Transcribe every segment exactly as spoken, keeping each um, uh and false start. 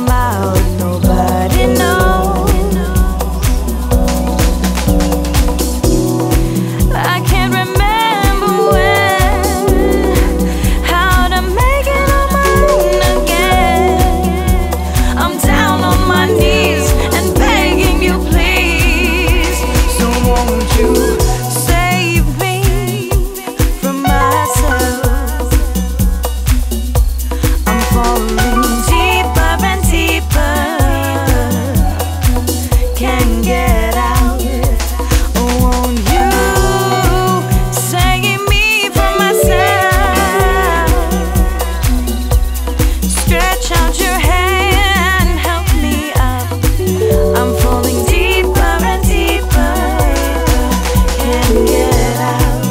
out, nobody knows. I can't remember when, how to make it on my own again. I'm down on my knees and begging you, please. So won't you save me from myself? I'm falling deeper and deeper, can't get out. Oh, won't you save me from myself? Stretch out your hand, help me up. I'm falling deeper and deeper, can't get out.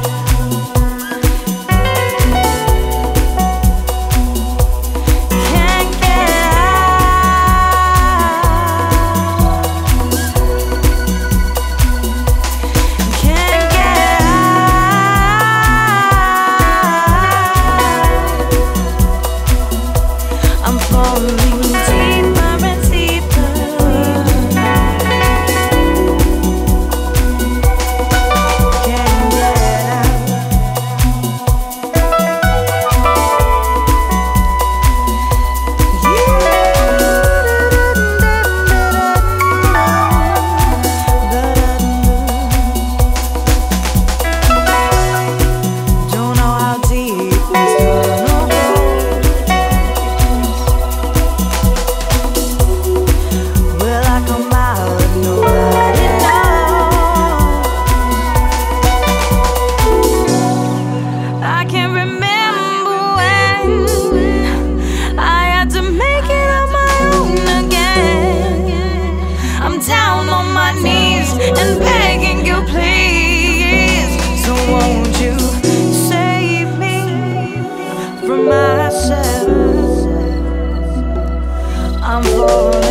Can't get out. Can't get out. I'm falling deeper and deeper. Can't get out. Don't know how deep this tunnel goes. Will I come out? Nobody knows. I can't remember when I had to make it on my own again. I'm down on my knees and begging you, please. So won't you save me from myself? I'm falling